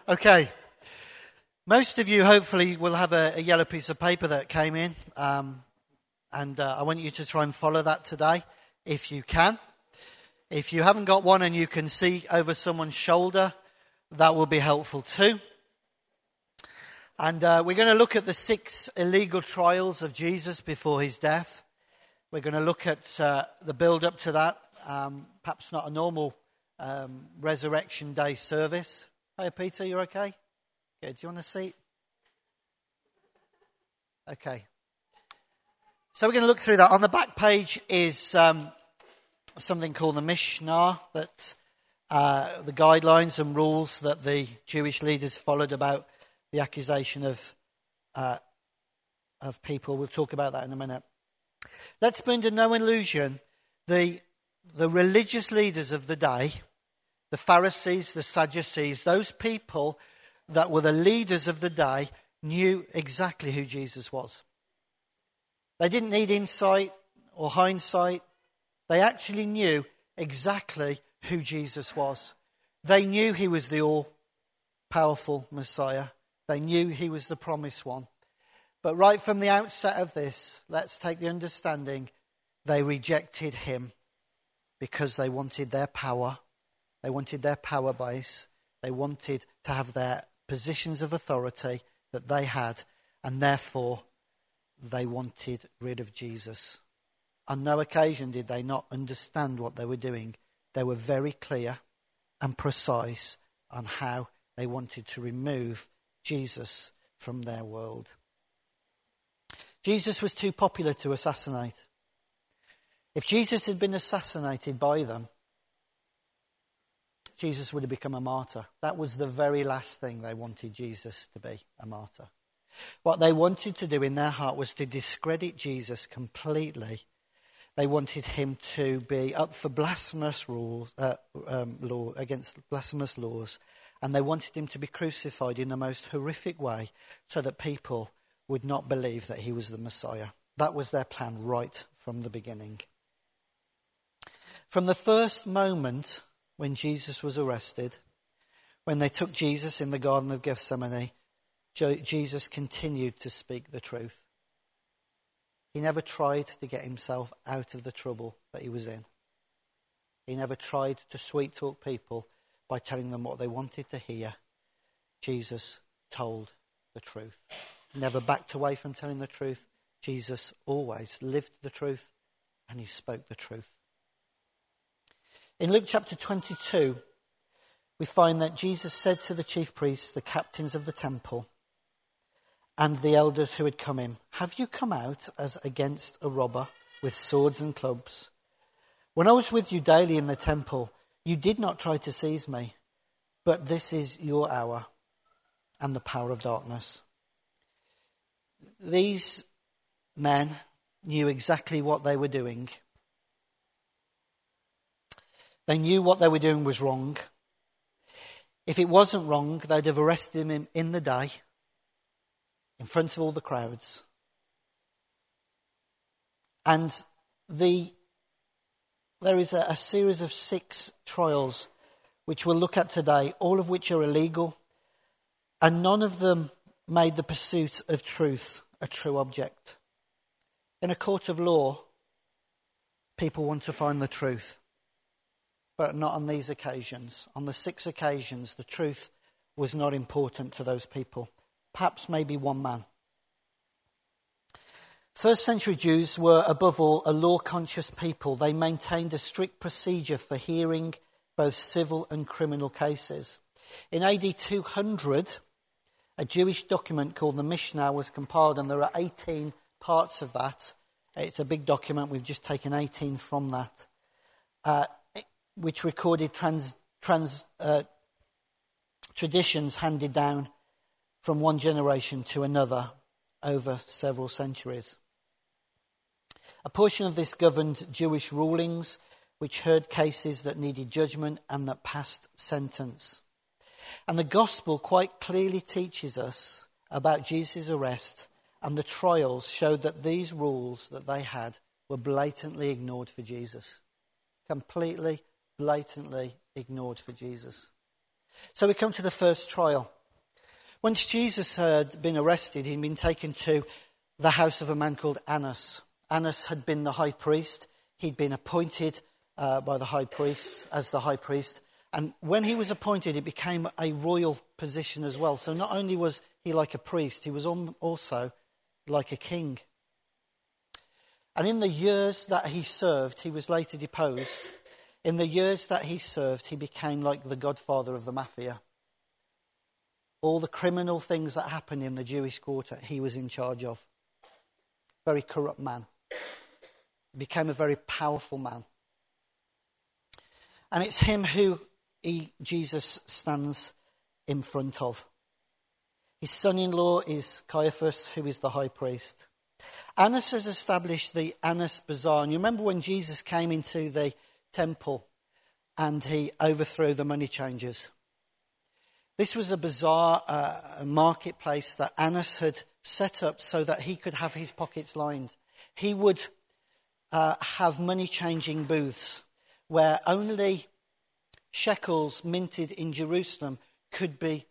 Okay. Most of you hopefully will have a yellow piece of paper that came in. And I want you to try and follow that today, if you can. If you haven't got one and you can see over someone's shoulder, that will be helpful too. And we're going to look at the 6 illegal trials of Jesus before his death. We're going to look at the build-up to that. Perhaps not a normal Resurrection Day service. Hey, Peter, you okay? Good. Do you want a seat? Okay. So we're going to look through that. On the back page is something called the Mishnah, that the guidelines and rules that the Jewish leaders followed about the accusation of people. We'll talk about that in a minute. Let's be under no illusion. The religious leaders of the day, the Pharisees, the Sadducees, those people that were the leaders of the day knew exactly who Jesus was. They didn't need insight or hindsight. They actually knew exactly who Jesus was. They knew he was the all-powerful Messiah. They knew he was the promised one. But right from the outset of this, let's take the understanding, they rejected him because they wanted their power. They wanted their power base. They wanted to have their positions of authority that they had, and therefore they wanted rid of Jesus. On no occasion did they not understand what they were doing. They were very clear and precise on how they wanted to remove Jesus from their world. Jesus was too popular to assassinate. If Jesus had been assassinated by them, Jesus would have become a martyr. That was the very last thing they wanted Jesus to be, a martyr. What they wanted to do in their heart was to discredit Jesus completely. They wanted him to be up for blasphemous law against blasphemous laws, and they wanted him to be crucified in the most horrific way so that people would not believe that he was the Messiah. That was their plan right from the beginning. From the first moment when Jesus was arrested, when they took Jesus in the Garden of Gethsemane, Jesus continued to speak the truth. He never tried to get himself out of the trouble that he was in. He never tried to sweet talk people by telling them what they wanted to hear. Jesus told the truth. He never backed away from telling the truth. Jesus always lived the truth and he spoke the truth. In Luke chapter 22, we find that Jesus said to the chief priests, the captains of the temple, and the elders who had come in, "Have you come out as against a robber with swords and clubs? When I was with you daily in the temple, you did not try to seize me, but this is your hour and the power of darkness." These men knew exactly what they were doing. They knew what they were doing was wrong. If it wasn't wrong, they'd have arrested him in the day, in front of all the crowds. And there is a series of 6 trials which we'll look at today, all of which are illegal, and none of them made the pursuit of truth a true object. In a court of law, people want to find the truth, but not on these occasions. On the 6 occasions, the truth was not important to those people. Perhaps maybe one man. First century Jews were above all a law-conscious people. They maintained a strict procedure for hearing both civil and criminal cases. In AD 200, a Jewish document called the Mishnah was compiled, and there are 18 parts of that. It's a big document. We've just taken 18 from that, which recorded traditions handed down from one generation to another over several centuries. A portion of this governed Jewish rulings, which heard cases that needed judgment and that passed sentence. And the gospel quite clearly teaches us about Jesus' arrest, and the trials showed that these rules that they had were blatantly ignored for Jesus. Completely, blatantly ignored for Jesus. So we come to the first trial. Once Jesus had been arrested, he'd been taken to the house of a man called Annas. Annas had been the high priest. He'd been appointed by the high priest as the high priest. And when he was appointed, it became a royal position as well. So not only was he like a priest, he was also like a king. And in the years that he served, he was later deposed. In the years that he served, he became like the godfather of the mafia. All the criminal things that happened in the Jewish quarter, he was in charge of. Very corrupt man. He became a very powerful man. And it's him who Jesus stands in front of. His son-in-law is Caiaphas, who is the high priest. Annas has established the Annas Bazaar. And you remember when Jesus came into the temple and he overthrew the money changers? This was a bazaar, a marketplace that Annas had set up so that he could have his pockets lined. He would have money changing booths where only shekels minted in Jerusalem could be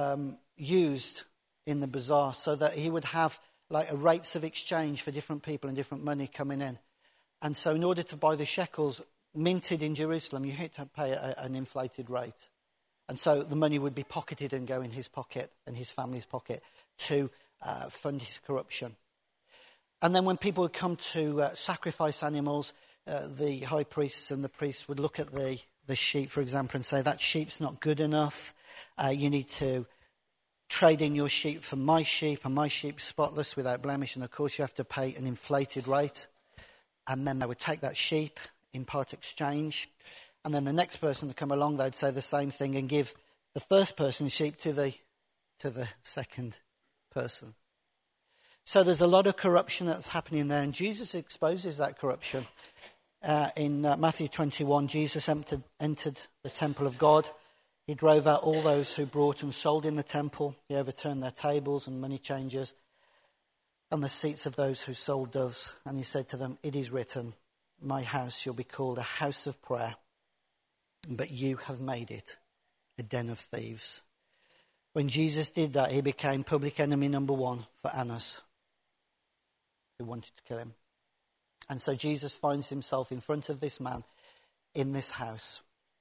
used in the bazaar, so that he would have like rates of exchange for different people and different money coming in. And so in order to buy the shekels minted in Jerusalem, you had to pay an inflated rate. And so the money would be pocketed and go in his pocket and his family's pocket to fund his corruption. And then when people would come to sacrifice animals, the high priests and the priests would look at the sheep, for example, and say, that sheep's not good enough. You need to trade in your sheep for my sheep, and my sheep's spotless without blemish. And of course, you have to pay an inflated rate. And then they would take that sheep in part exchange. And then the next person to come along, they'd say the same thing and give the first person's sheep to the second person. So there's a lot of corruption that's happening there, and Jesus exposes that corruption. In Matthew 21, Jesus entered the temple of God. He drove out all those who brought and sold in the temple. He overturned their tables and money changers and the seats of those who sold doves. And he said to them, "It is written, my house shall be called a house of prayer, but you have made it a den of thieves." When Jesus did that, he became public enemy number one for Annas, who wanted to kill him. And so Jesus finds himself in front of this man in this house.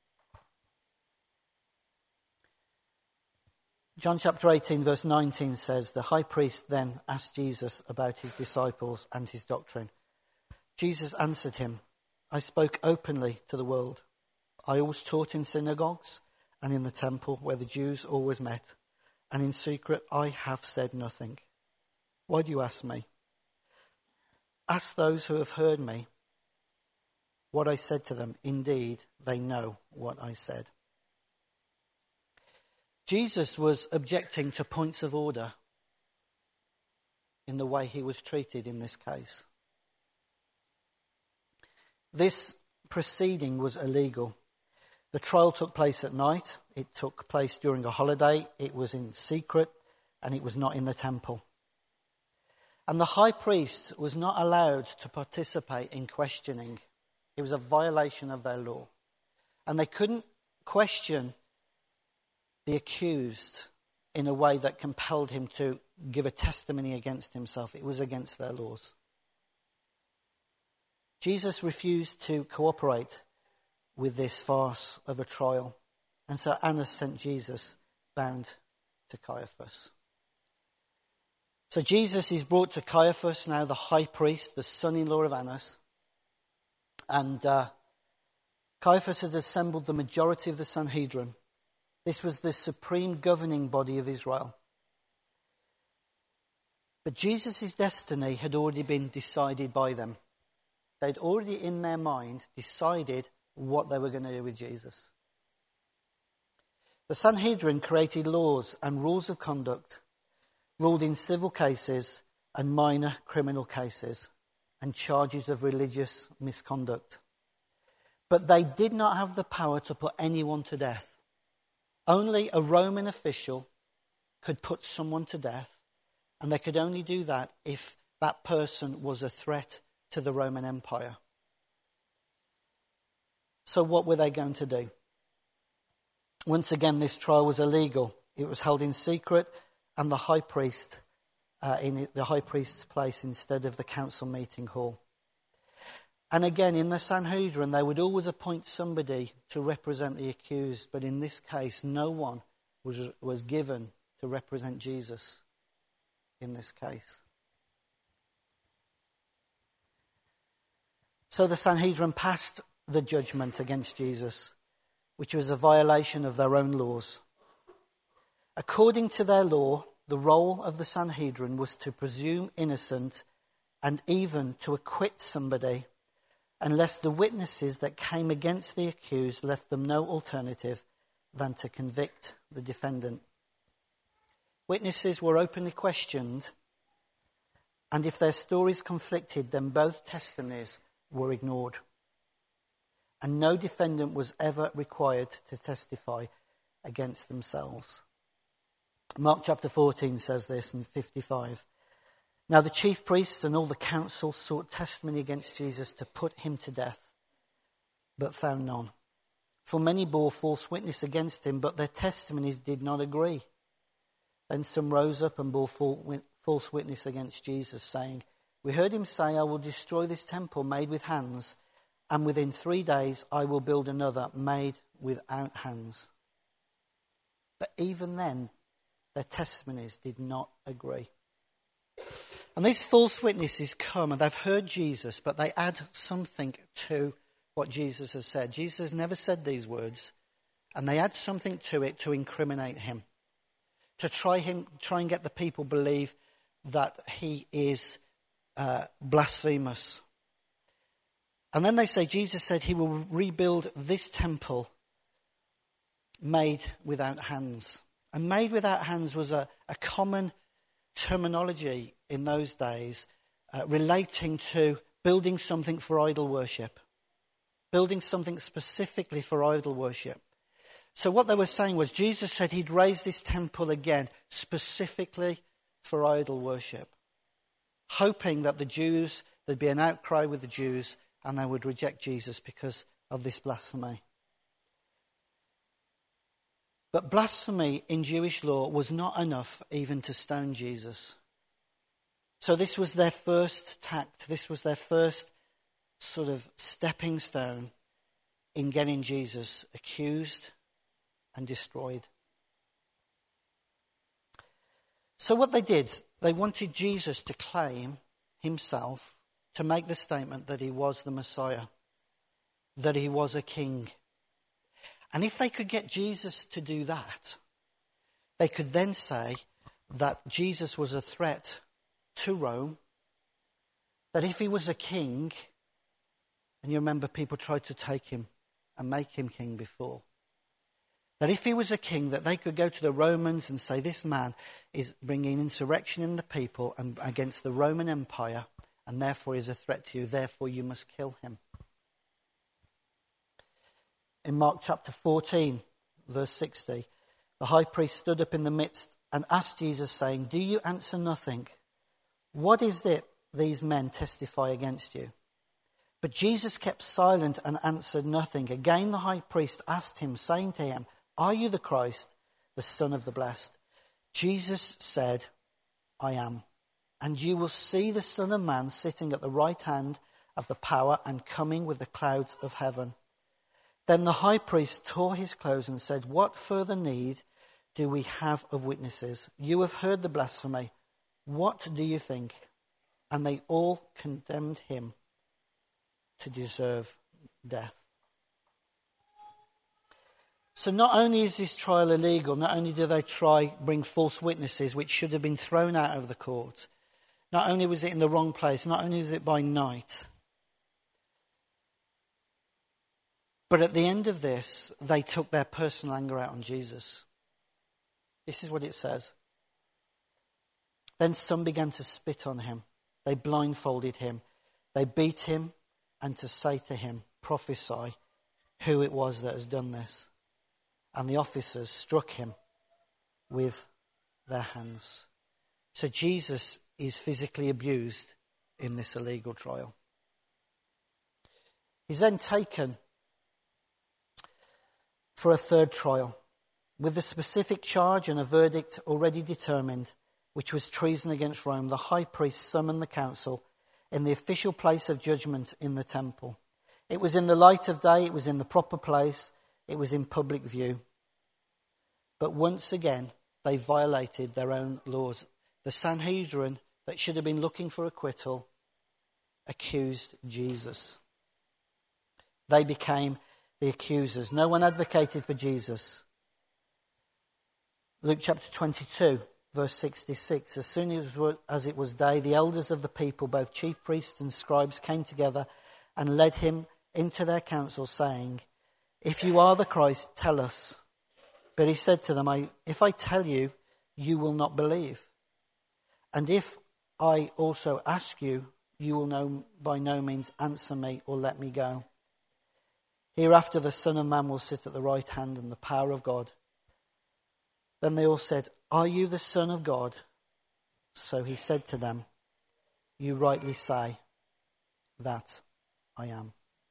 John chapter 18 verse 19 says, the high priest then asked Jesus about his disciples and his doctrine. Jesus answered him, "I spoke openly to the world. I always taught in synagogues and in the temple where the Jews always met, and in secret I have said nothing. Why do you ask me? Ask those who have heard me what I said to them. Indeed, they know what I said." Jesus was objecting to points of order in the way he was treated in this case. This proceeding was illegal. The trial took place at night. It took place during a holiday. It was in secret, and it was not in the temple. And the high priest was not allowed to participate in questioning. It was a violation of their law. And they couldn't question the accused in a way that compelled him to give a testimony against himself. It was against their laws. Jesus refused to cooperate with this farce of a trial. And so Annas sent Jesus bound to Caiaphas. So Jesus is brought to Caiaphas, now the high priest, the son-in-law of Annas. And Caiaphas has assembled the majority of the Sanhedrin. This was the supreme governing body of Israel. But Jesus' destiny had already been decided by them. They'd already in their mind decided what they were going to do with Jesus. The Sanhedrin created laws and rules of conduct, ruled in civil cases and minor criminal cases, and charges of religious misconduct. But they did not have the power to put anyone to death. Only a Roman official could put someone to death, and they could only do that if that person was a threat to the Roman Empire. So what were they going to do? Once again, this trial was illegal. It was held in secret, and the high priest in the high priest's place instead of the council meeting hall. And again, in the Sanhedrin, they would always appoint somebody to represent the accused, but in this case, no one was given to represent Jesus in this case. So the Sanhedrin passed the judgment against Jesus, which was a violation of their own laws. According to their law, the role of the Sanhedrin was to presume innocent and even to acquit somebody unless the witnesses that came against the accused left them no alternative than to convict the defendant. Witnesses were openly questioned, and if their stories conflicted, then both testimonies were ignored. And no defendant was ever required to testify against themselves. Mark chapter 14 says this in 55. Now the chief priests and all the council sought testimony against Jesus to put him to death, but found none. For many bore false witness against him, but their testimonies did not agree. Then some rose up and bore false witness against Jesus, saying, "We heard him say, I will destroy this temple made with hands, and within 3 days I will build another made without hands." But even then, their testimonies did not agree. And these false witnesses come and they've heard Jesus, but they add something to what Jesus has said. Jesus has never said these words, and they add something to it to incriminate him, to try and get the people believe that he is blasphemous. And then they say, Jesus said he will rebuild this temple made without hands. And made without hands was a common terminology in those days relating to building something for idol worship. Building something specifically for idol worship. So what they were saying was Jesus said he'd raise this temple again specifically for idol worship. Hoping that there'd be an outcry with the Jews and they would reject Jesus because of this blasphemy. But blasphemy in Jewish law was not enough even to stone Jesus. So this was their first tact. This was their first sort of stepping stone in getting Jesus accused and destroyed. So what they did, they wanted Jesus to claim himself, to make the statement that he was the Messiah, that he was a king. And if they could get Jesus to do that, they could then say that Jesus was a threat to Rome, that if he was a king, and you remember people tried to take him and make him king before, that if he was a king, that they could go to the Romans and say, this man is bringing insurrection in the people and against the Roman Empire, and therefore is a threat to you, therefore you must kill him. In Mark chapter 14, verse 60, the high priest stood up in the midst and asked Jesus, saying, "Do you answer nothing? What is it these men testify against you?" But Jesus kept silent and answered nothing. Again the high priest asked him, saying to him, "Are you the Christ, the Son of the Blessed?" Jesus said, "I am. And you will see the Son of Man sitting at the right hand of the power and coming with the clouds of heaven." Then the high priest tore his clothes and said, "What further need do we have of witnesses? You have heard the blasphemy. What do you think?" And they all condemned him to deserve death. So not only is this trial illegal, not only do they bring false witnesses which should have been thrown out of the court, not only was it in the wrong place, not only was it by night, but at the end of this, they took their personal anger out on Jesus. This is what it says. Then some began to spit on him. They blindfolded him. They beat him, and to say to him, "Prophesy who it was that has done this." And the officers struck him with their hands. So Jesus is physically abused in this illegal trial. He's then taken for a third trial. With the specific charge and a verdict already determined, which was treason against Rome, the high priest summoned the council in the official place of judgment in the temple. It was in the light of day, it was in the proper place, it was in public view. But once again, they violated their own laws. The Sanhedrin, that should have been looking for acquittal, accused Jesus. They became the accusers. No one advocated for Jesus. Luke chapter 22, verse 66. As soon as it was day, the elders of the people, both chief priests and scribes, came together and led him into their council, saying, "If you are the Christ, tell us." But he said to them, "If I tell you, you will not believe. And if I also ask you, you will by no means answer me or let me go. Hereafter the Son of Man will sit at the right hand and the power of God." Then they all said, "Are you the Son of God?" So he said to them, "You rightly say that I am."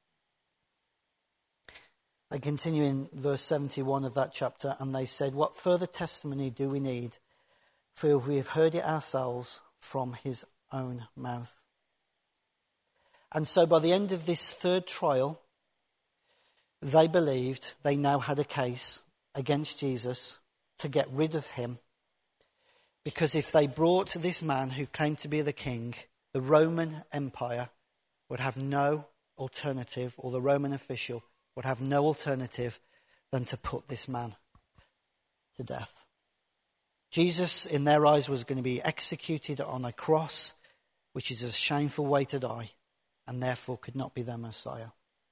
They continue in verse 71 of that chapter, and they said, "What further testimony do we need? For we have heard it ourselves from his own mouth." And so by the end of this third trial, they believed they now had a case against Jesus to get rid of him. Because if they brought this man who claimed to be the king, the Roman Empire would have no alternative, or the Roman official would have no alternative than to put this man to death. Jesus, in their eyes, was going to be executed on a cross, which is a shameful way to die, and therefore could not be their Messiah.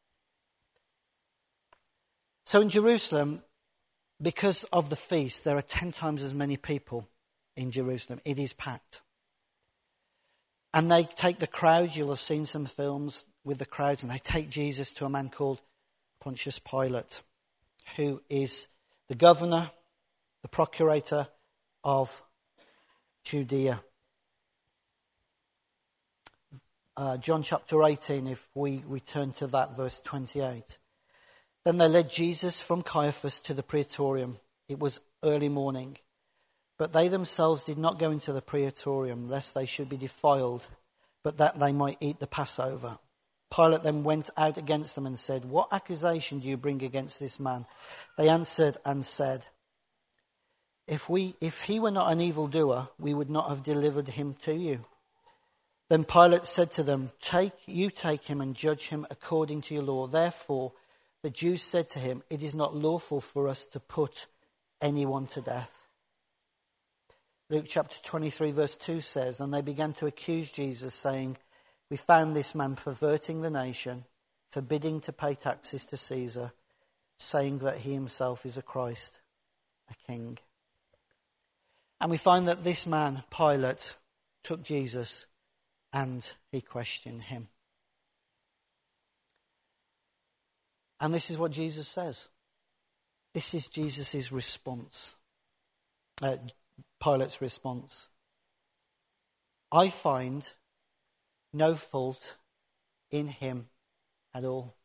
So in Jerusalem, because of the feast, there are 10 times as many people in Jerusalem. It is packed. And they take the crowds. You'll have seen some films with the crowds, and they take Jesus to a man called Pontius Pilate, who is the governor, the procurator of Judea. John chapter 18, if we return to that, verse 28. Then they led Jesus from Caiaphas to the praetorium. It was early morning. But they themselves did not go into the praetorium, lest they should be defiled, but that they might eat the Passover. Pilate then went out against them and said, "What accusation do you bring against this man?" They answered and said, If he were not an evildoer, we would not have delivered him to you." Then Pilate said to them, Take him and judge him according to your law." Therefore the Jews said to him, "It is not lawful for us to put anyone to death." Luke chapter 23 verse 2 says, "And they began to accuse Jesus, saying, 'We found this man perverting the nation, forbidding to pay taxes to Caesar, saying that he himself is a Christ, a king.'" And we find that this man, Pilate, took Jesus and he questioned him. And this is what Jesus says. This is Jesus' response. Pilate's response. "I find no fault in him at all."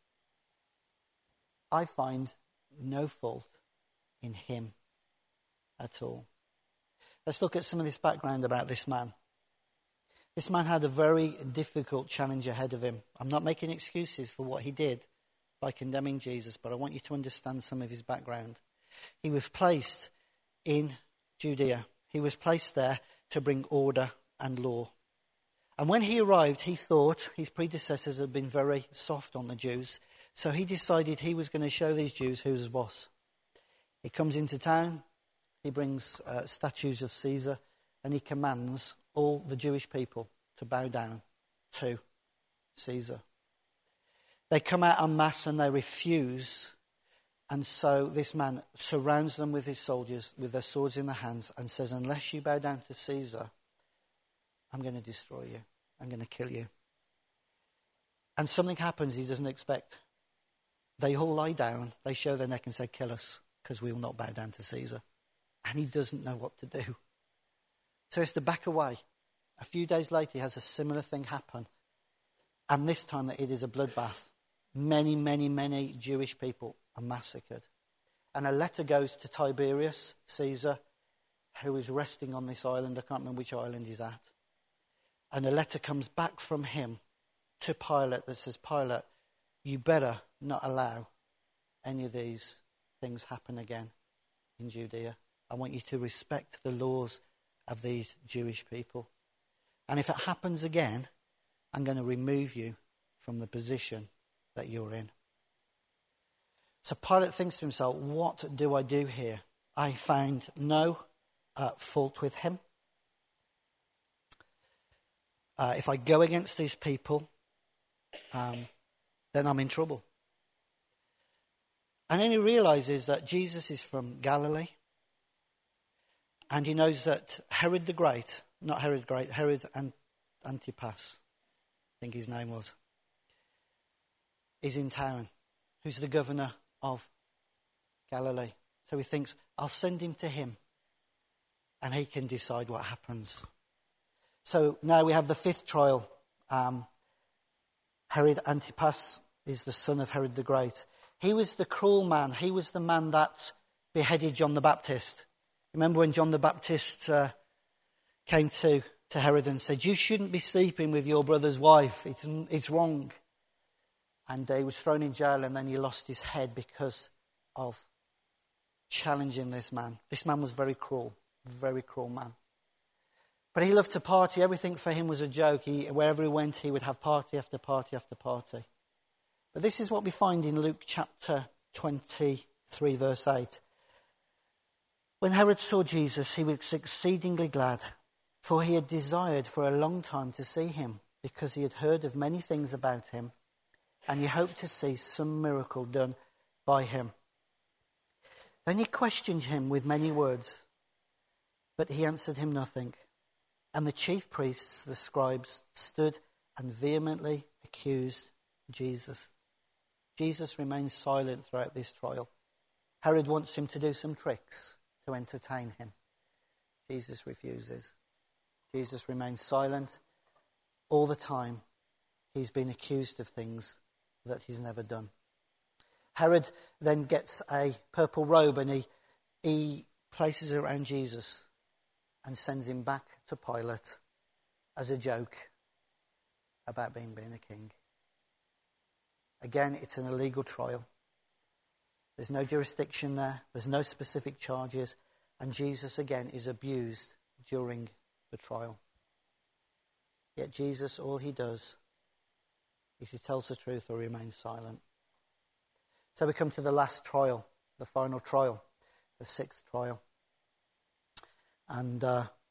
I find no fault in him at all. Let's look at some of this background about this man. This man had a very difficult challenge ahead of him. I'm not making excuses for what he did by condemning Jesus, but I want you to understand some of his background. He was placed in Judea. He was placed there to bring order and law. And when he arrived, he thought his predecessors had been very soft on the Jews, so he decided he was going to show these Jews who was boss. He comes into town, he brings statues of Caesar, and he commands all the Jewish people to bow down to Caesar. They come out en masse and they refuse. And so this man surrounds them with his soldiers with their swords in their hands and says, "Unless you bow down to Caesar, I'm going to destroy you. I'm going to kill you." And something happens he doesn't expect. They all lie down, they show their neck and say, "Kill us, because we will not bow down to Caesar." And he doesn't know what to do. So he has to back away. A few days later, he has a similar thing happen. And this time it is a bloodbath. Many, many, many Jewish people are massacred. And a letter goes to Tiberius Caesar, who is resting on this island. I can't remember which island he's at. And a letter comes back from him to Pilate that says, Pilate, you better not allow any of these things happen again in Judea. I want you to respect the laws of these Jewish people. And if it happens again, I'm going to remove you from the position that you're in. So Pilate thinks to himself, what do I do here? I found no fault with him. If I go against these people, then I'm in trouble. And then he realizes that Jesus is from Galilee. And he knows that Herod the Great, not Herod the Great, Herod Antipas, I think his name was, is in town, who's the governor of Galilee. So he thinks, I'll send him to him and he can decide what happens. So now we have the fifth trial. Herod Antipas is the son of Herod the Great. He was the cruel man. He was the man that beheaded John the Baptist. Remember when John the Baptist came to Herod and said, you shouldn't be sleeping with your brother's wife. It's wrong. And he was thrown in jail, and then he lost his head because of challenging this man. This man was very cruel man. But he loved to party. Everything for him was a joke. Wherever he went, he would have party after party after party. But this is what we find in Luke chapter 23, verse 8. When Herod saw Jesus, he was exceedingly glad, for he had desired for a long time to see him, because he had heard of many things about him, and he hoped to see some miracle done by him. Then he questioned him with many words, but he answered him nothing. And the chief priests, the scribes, stood and vehemently accused Jesus. Jesus remains silent throughout this trial. Herod wants him to do some tricks to entertain him. Jesus refuses. Jesus remains silent all the time. He's been accused of things that he's never done. Herod then gets a purple robe and he places it around Jesus and sends him back to Pilate as a joke about being a king. Again, it's an illegal trial. There's no jurisdiction there. There's no specific charges. And Jesus, again, is abused during the trial. Yet Jesus, all he does is he tells the truth or remains silent. So we come to the last trial, the final trial, the sixth trial. And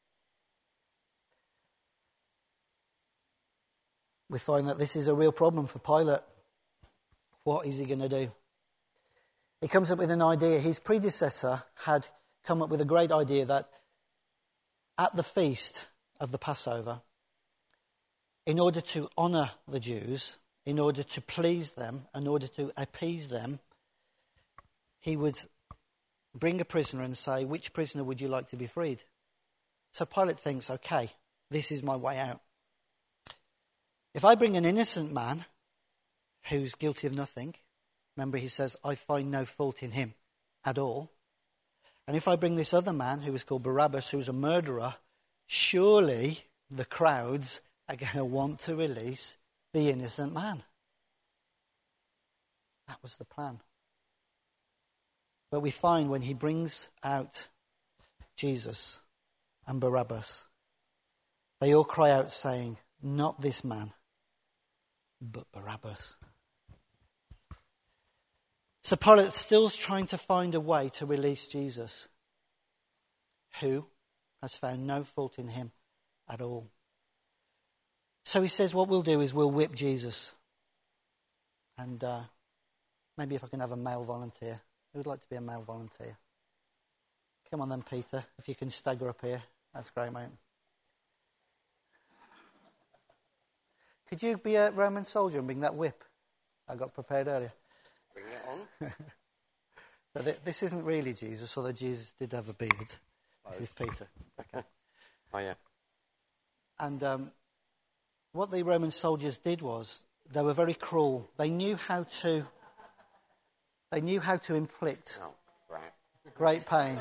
we find that this is a real problem for Pilate. What is he going to do? He comes up with an idea. His predecessor had come up with a great idea that at the feast of the Passover, in order to honour the Jews, in order to please them, in order to appease them, he would bring a prisoner and say, which prisoner would you like to be freed? So Pilate thinks, okay, this is my way out. If I bring an innocent man who's guilty of nothing, remember he says, I find no fault in him at all. And if I bring this other man who was called Barabbas, who was a murderer, surely the crowds are going to want to release the innocent man. That was the plan. But we find when he brings out Jesus and Barabbas, they all cry out saying, not this man, but Barabbas. So Pilate still's trying to find a way to release Jesus, who has found no fault in him at all. So he says, what we'll do is we'll whip Jesus. And maybe if I can have a male volunteer. Who would like to be a male volunteer? Come on then, Peter. If you can stagger up here. That's great, mate. Could you be a Roman soldier and bring that whip I got prepared earlier? Bring it on. So this isn't really Jesus, although Jesus did have a beard. This is Peter. Okay. Oh, yeah. And what the Roman soldiers did was, they were very cruel. They knew how to inflict Great pain.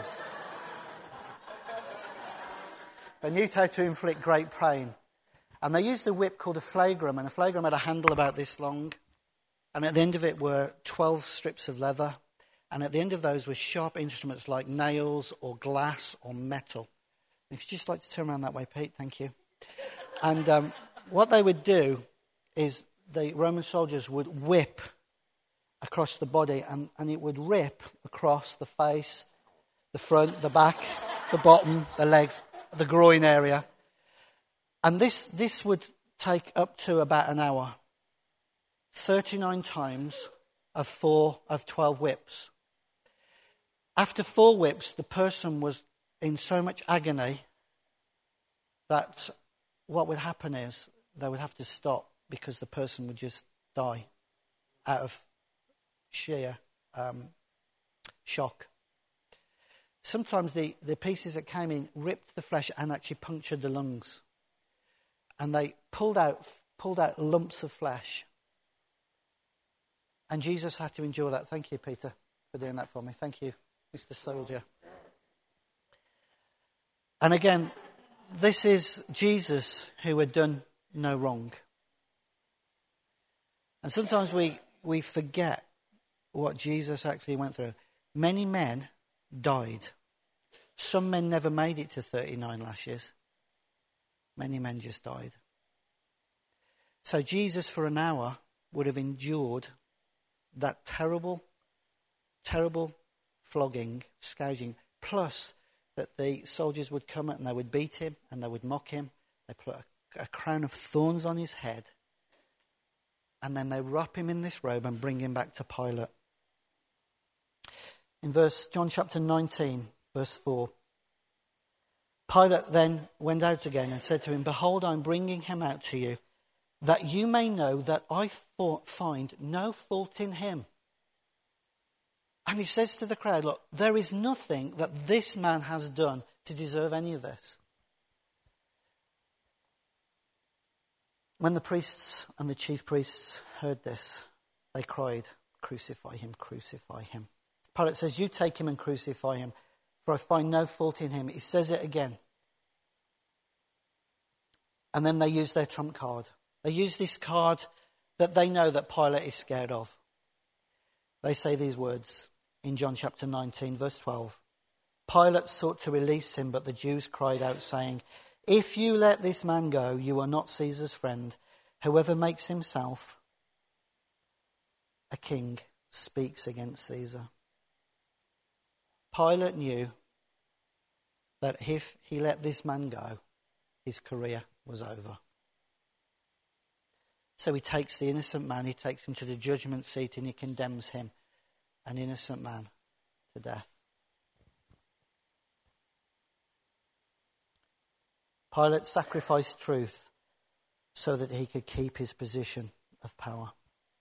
They knew how to inflict great pain. And they used a whip called a flagrum, and a flagrum had a handle about this long. And at the end of it were 12 strips of leather. And at the end of those were sharp instruments like nails or glass or metal. If you'd just like to turn around that way, Pete, thank you. And what they would do is the Roman soldiers would whip across the body, and it would rip across the face, the front, the back, the bottom, the legs, the groin area. And this would take up to about an hour. 39 times of 12 whips. After 4 whips, the person was in so much agony that what would happen is they would have to stop because the person would just die out of sheer shock. Sometimes the pieces that came in ripped the flesh and actually punctured the lungs. And they pulled out lumps of flesh. And Jesus had to endure that. Thank you, Peter, for doing that for me. Thank you, Mr. Soldier. And again, this is Jesus who had done no wrong. And sometimes we forget what Jesus actually went through. Many men died. Some men never made it to 39 lashes. Many men just died. So Jesus, for an hour, would have endured that terrible, terrible flogging, scourging, plus that the soldiers would come and they would beat him and they would mock him. They put a crown of thorns on his head, and then they wrap him in this robe and bring him back to Pilate. In John chapter 19, verse 4, Pilate then went out again and said to him, "Behold, I'm bringing him out to you, that you may know that I find no fault in him." And he says to the crowd, look, there is nothing that this man has done to deserve any of this. When the priests and the chief priests heard this, they cried, "Crucify him, crucify him." Pilate says, "You take him and crucify him, for I find no fault in him." He says it again. And then they use their trump card. They use this card that they know that Pilate is scared of. They say these words in John chapter 19, verse 12. Pilate sought to release him, but the Jews cried out, saying, "If you let this man go, you are not Caesar's friend. Whoever makes himself a king speaks against Caesar." Pilate knew that if he let this man go, his career was over. So he takes the innocent man, he takes him to the judgment seat, and he condemns him, an innocent man, to death. Pilate sacrificed truth so that he could keep his position of power.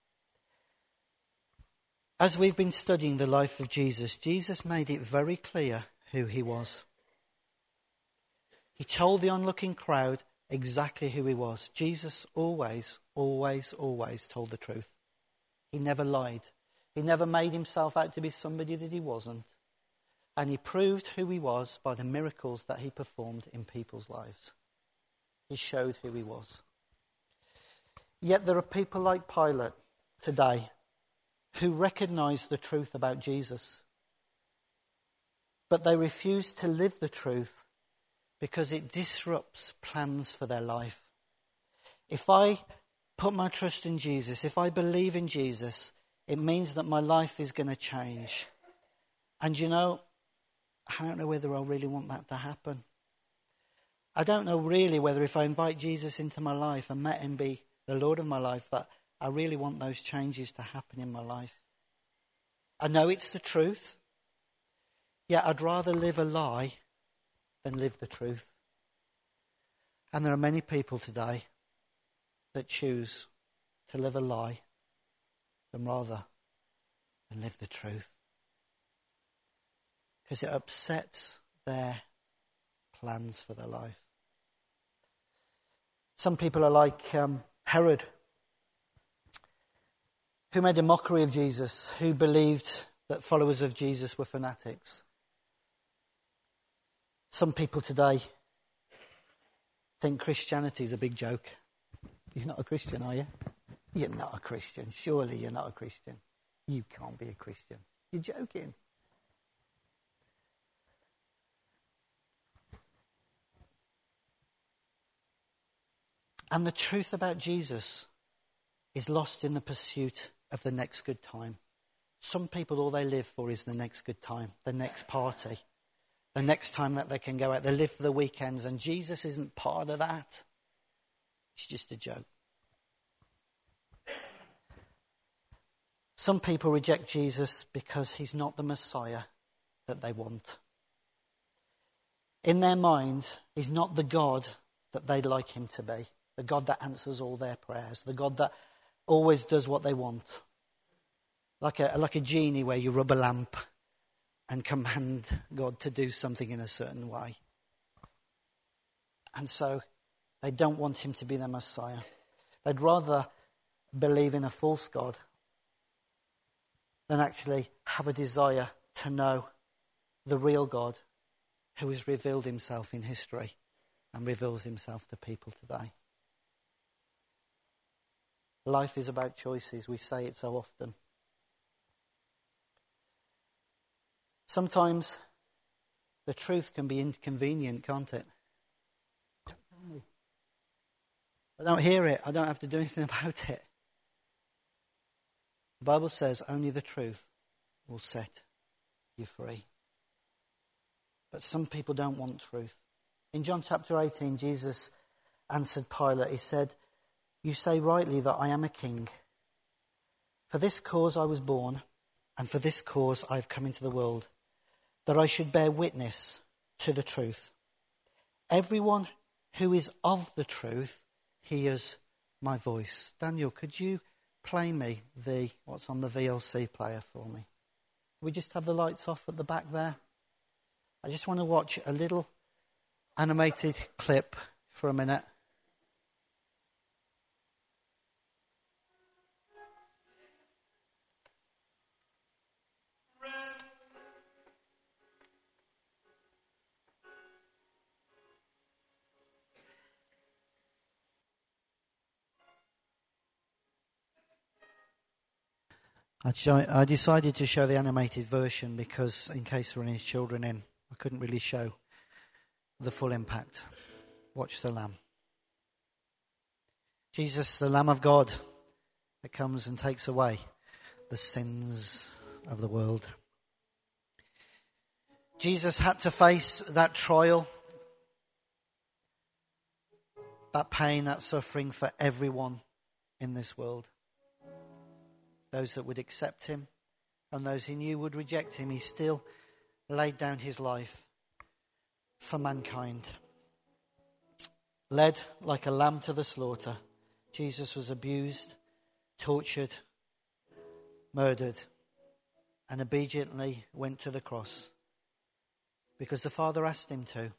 As we've been studying the life of Jesus, Jesus made it very clear who he was. He told the onlooking crowd exactly who he was. Jesus always, always, always told the truth. He never lied. He never made himself out to be somebody that he wasn't. And he proved who he was by the miracles that he performed in people's lives. He showed who he was. Yet there are people like Pilate today who recognize the truth about Jesus. But they refuse to live the truth because it disrupts plans for their life. If I put my trust in Jesus, if I believe in Jesus, it means that my life is going to change. And you know, I don't know whether I really want that to happen. I don't know really whether if I invite Jesus into my life and let him be the Lord of my life, that I really want those changes to happen in my life. I know it's the truth, yet I'd rather live a lie than live the truth. And there are many people today that choose to live a lie rather than live the truth. Because it upsets their plans for their life. Some people are like Herod, who made a mockery of Jesus, who believed that followers of Jesus were fanatics. Some people today think Christianity is a big joke. You're not a Christian, are you? You're not a Christian. Surely you're not a Christian. You can't be a Christian. You're joking. And the truth about Jesus is lost in the pursuit of the next good time. Some people, all they live for is the next good time, the next party, the next time that they can go out. They live for the weekends, and Jesus isn't part of that. It's just a joke. Some people reject Jesus because he's not the Messiah that they want. In their mind, he's not the God that they'd like him to be. The God that answers all their prayers. The God that always does what they want. Like a genie where you rub a lamp and command God to do something in a certain way. And so they don't want him to be their Messiah. They'd rather believe in a false God than actually have a desire to know the real God who has revealed himself in history and reveals himself to people today. Life is about choices. We say it so often. Sometimes the truth can be inconvenient, can't it? Don't tell me. I don't hear it. I don't have to do anything about it. The Bible says only the truth will set you free. But some people don't want truth. In John chapter 18, Jesus answered Pilate. He said, "You say rightly that I am a king. For this cause I was born, and for this cause I have come into the world, that I should bear witness to the truth. Everyone who is of the truth hears my voice." Daniel, could you play me what's on the VLC player for me? We just have the lights off at the back there. I just want to watch a little animated clip for a minute. I decided to show the animated version because, in case there were any children in, I couldn't really show the full impact. Watch the Lamb. Jesus, the Lamb of God that comes and takes away the sins of the world. Jesus had to face that trial, that pain, that suffering for everyone in this world. Those that would accept him and those he knew would reject him. He still laid down his life for mankind. Led like a lamb to the slaughter, Jesus was abused, tortured, murdered, and obediently went to the cross because the Father asked him to,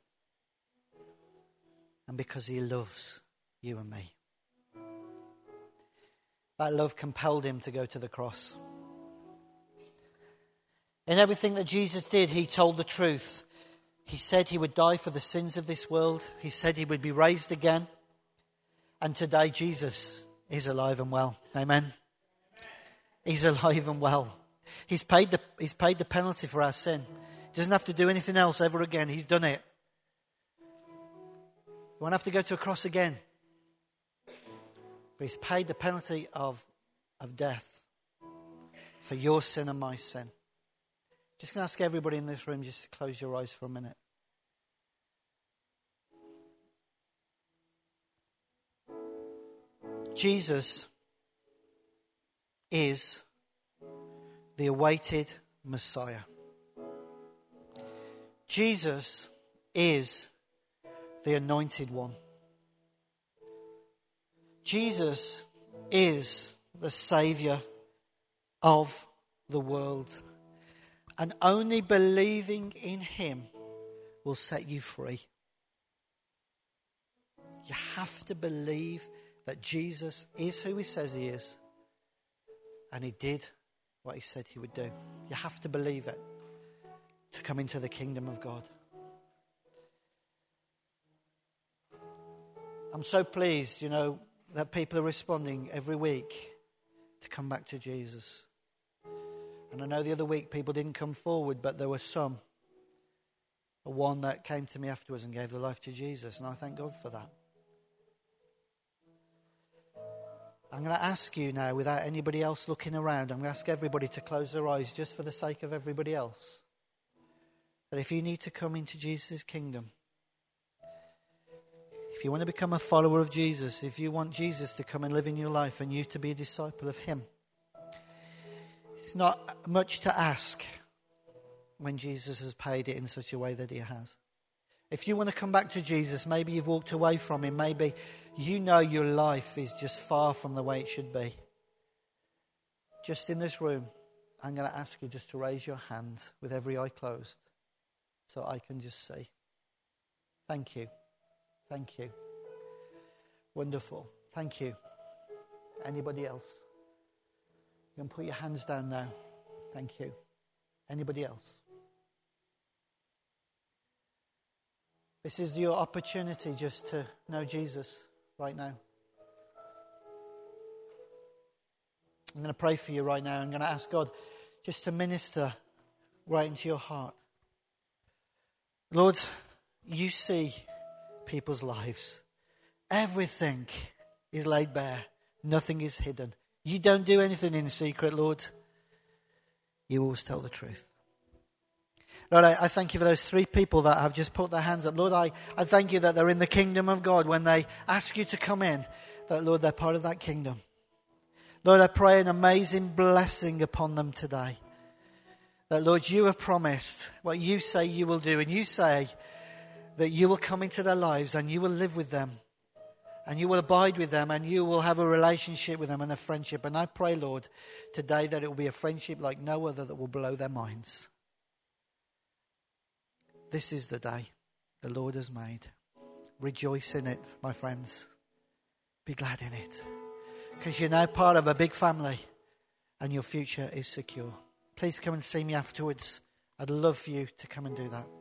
and because he loves you and me. That love compelled him to go to the cross. In everything that Jesus did, he told the truth. He said he would die for the sins of this world. He said he would be raised again. And today Jesus is alive and well. Amen. He's alive and well. He's paid the penalty for our sin. He doesn't have to do anything else ever again. He's done it. He won't have to go to a cross again. But he's paid the penalty of death for your sin and my sin. Just going to ask everybody in this room just to close your eyes for a minute. Jesus is the awaited Messiah. Jesus is the anointed one. Jesus is the Saviour of the world. And only believing in him will set you free. You have to believe that Jesus is who he says he is. And he did what he said he would do. You have to believe it to come into the kingdom of God. I'm so pleased, that people are responding every week to come back to Jesus. And I know the other week people didn't come forward, but there were some. One that came to me afterwards and gave their life to Jesus, and I thank God for that. I'm going to ask you now, without anybody else looking around, I'm going to ask everybody to close their eyes just for the sake of everybody else. That if you need to come into Jesus' kingdom, if you want to become a follower of Jesus, if you want Jesus to come and live in your life and you to be a disciple of him, it's not much to ask when Jesus has paid it in such a way that he has. If you want to come back to Jesus, maybe you've walked away from him, maybe your life is just far from the way it should be. Just in this room, I'm going to ask you just to raise your hand with every eye closed so I can just see. Thank you. Thank you. Wonderful. Thank you. Anybody else? You can put your hands down now. Thank you. Anybody else? This is your opportunity just to know Jesus right now. I'm going to pray for you right now. I'm going to ask God just to minister right into your heart. Lord, you see people's lives. Everything is laid bare. Nothing is hidden. You don't do anything in secret, Lord. You always tell the truth. Lord, I thank you for those 3 people that have just put their hands up. Lord, I thank you that they're in the kingdom of God. When they ask you to come in, that, Lord, they're part of that kingdom. Lord, I pray an amazing blessing upon them today. That, Lord, you have promised what you say you will do. And you say that you will come into their lives and you will live with them. And you will abide with them and you will have a relationship with them and a friendship. And I pray, Lord, today that it will be a friendship like no other that will blow their minds. This is the day the Lord has made. Rejoice in it, my friends. Be glad in it. Because you're now part of a big family and your future is secure. Please come and see me afterwards. I'd love for you to come and do that.